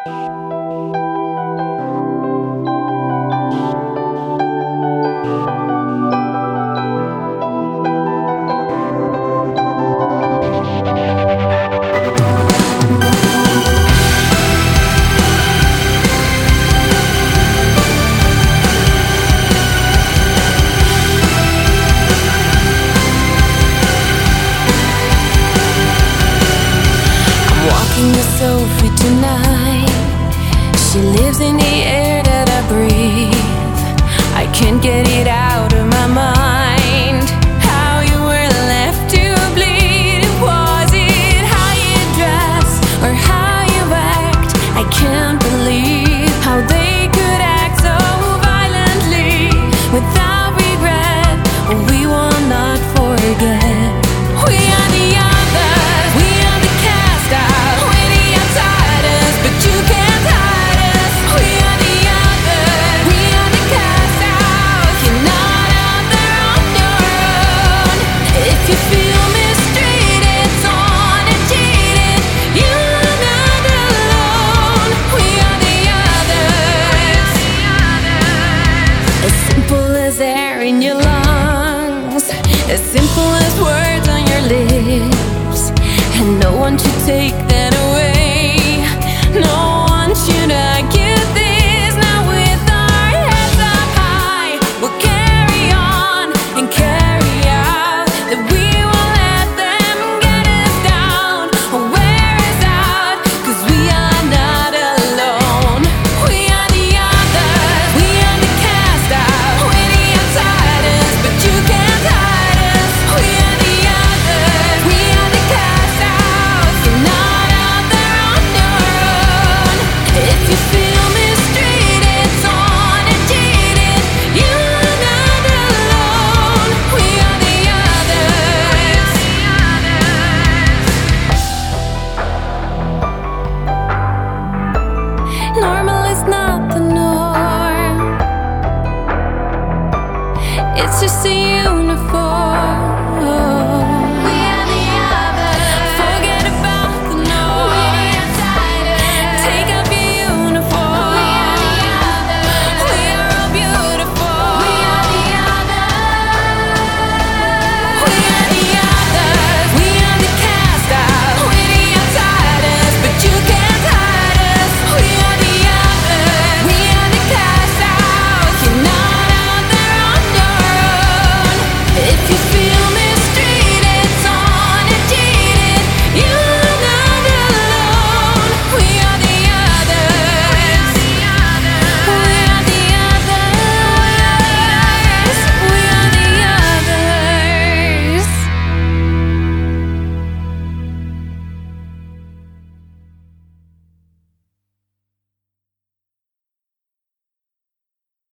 With Sophie tonight. She lives in the air that I breathe. I can't get it out of my mind. How you were left to bleed. Was it how you dress or how you act? I can't believe how they could act so violently without regret. We will not forget. We are the others. We are the cast out. In your lungs, as simple as words on your lips, and no one should take that away. No one should get this. Now with our heads up high, we'll carry on and carry out that we won't let them get us down or wear us out, 'cause we are not alone. We are the others. We are the cast out. Normal is not